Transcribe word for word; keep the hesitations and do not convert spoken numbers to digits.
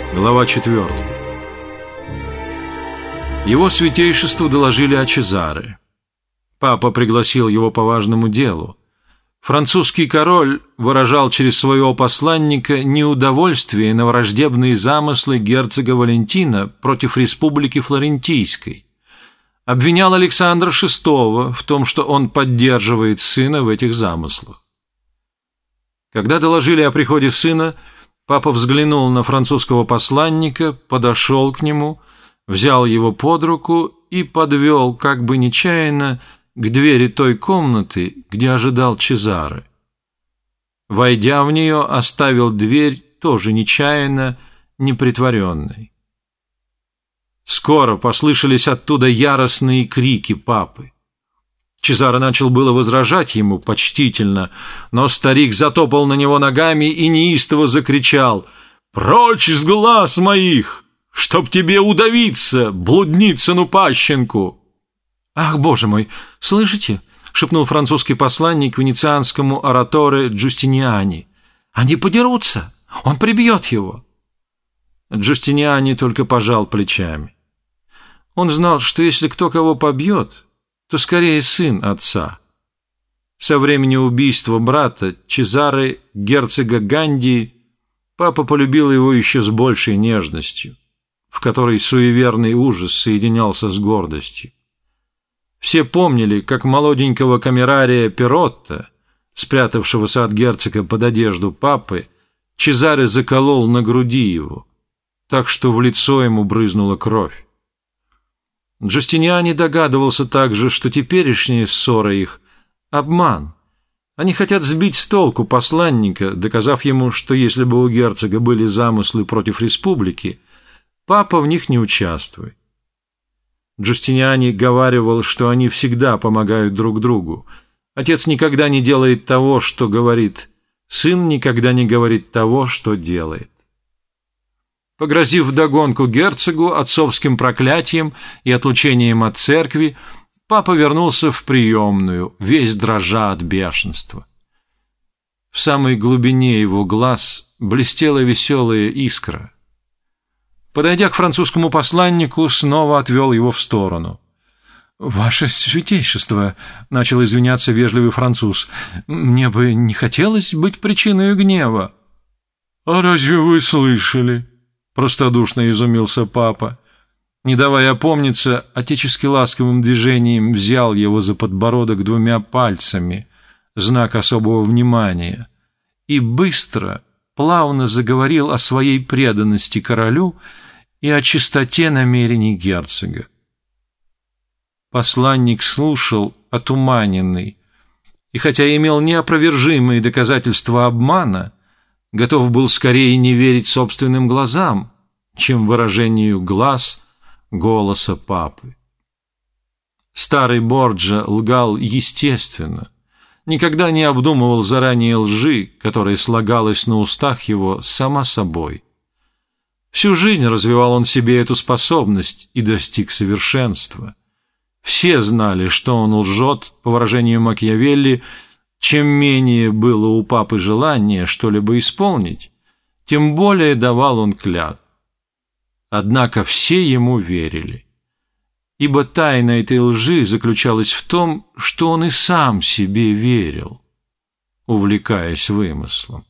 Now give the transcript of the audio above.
Глава четвёртая. Его святейшеству доложили о Чезаре. Папа пригласил его по важному делу. Французский король выражал через своего посланника неудовольствие на враждебные замыслы герцога Валентина против республики Флорентийской. Обвинял Александра шестого в том, что он поддерживает сына в этих замыслах. Когда доложили о приходе сына, папа взглянул на французского посланника, подошел к нему, взял его под руку и подвел, как бы нечаянно, к двери той комнаты, где ожидал Чезаре. Войдя в нее, оставил дверь тоже нечаянно, непритворенной. Скоро послышались оттуда яростные крики папы. Чезаре начал было возражать ему почтительно, но старик затопал на него ногами и неистово закричал: «Прочь с глаз моих! Чтоб тебе удавиться, блудницыну пащенку!» «Ах, боже мой, слышите?» — шепнул французский посланник венецианскому ораторе Джустиниани. «Они подерутся! Он прибьет его!» Джустиниани только пожал плечами. Он знал, что если кто кого побьет, то скорее сын отца. Со времени убийства брата Чезаре, герцога Гандии, папа полюбил его еще с большей нежностью, в которой суеверный ужас соединялся с гордостью. Все помнили, как молоденького камерария Перотта, спрятавшегося от герцога под одежду папы, Чезаре заколол на груди его, так что в лицо ему брызнула кровь. Джустиниани догадывался также, что теперешняя ссора их — обман. Они хотят сбить с толку посланника, доказав ему, что если бы у герцога были замыслы против республики, папа в них не участвует. Джустиниани говаривал, что они всегда помогают друг другу. Отец никогда не делает того, что говорит. Сын никогда не говорит того, что делает. Погрозив вдогонку герцогу отцовским проклятием и отлучением от церкви, папа вернулся в приемную, весь дрожа от бешенства. В самой глубине его глаз блестела веселая искра. Подойдя к французскому посланнику, снова отвел его в сторону. «Ваше святейшество», — начал извиняться вежливый француз, — «мне бы не хотелось быть причиной гнева». «А разве вы слышали?» — простодушно изумился папа. Не давая опомниться, отечески ласковым движением взял его за подбородок двумя пальцами, знак особого внимания, и быстро, плавно заговорил о своей преданности королю и о чистоте намерений герцога. Посланник слушал, отуманенный, и хотя имел неопровержимые доказательства обмана, готов был скорее не верить собственным глазам, чем выражению глаз голоса папы. Старый Борджа лгал естественно, никогда не обдумывал заранее лжи, которая слагалась на устах его сама собой. Всю жизнь развивал он в себе эту способность и достиг совершенства. Все знали, что он лжет, по выражению Макиавелли. Чем менее было у папы желания что-либо исполнить, тем более давал он клятв. Однако все ему верили, ибо тайна этой лжи заключалась в том, что он и сам себе верил, увлекаясь вымыслом.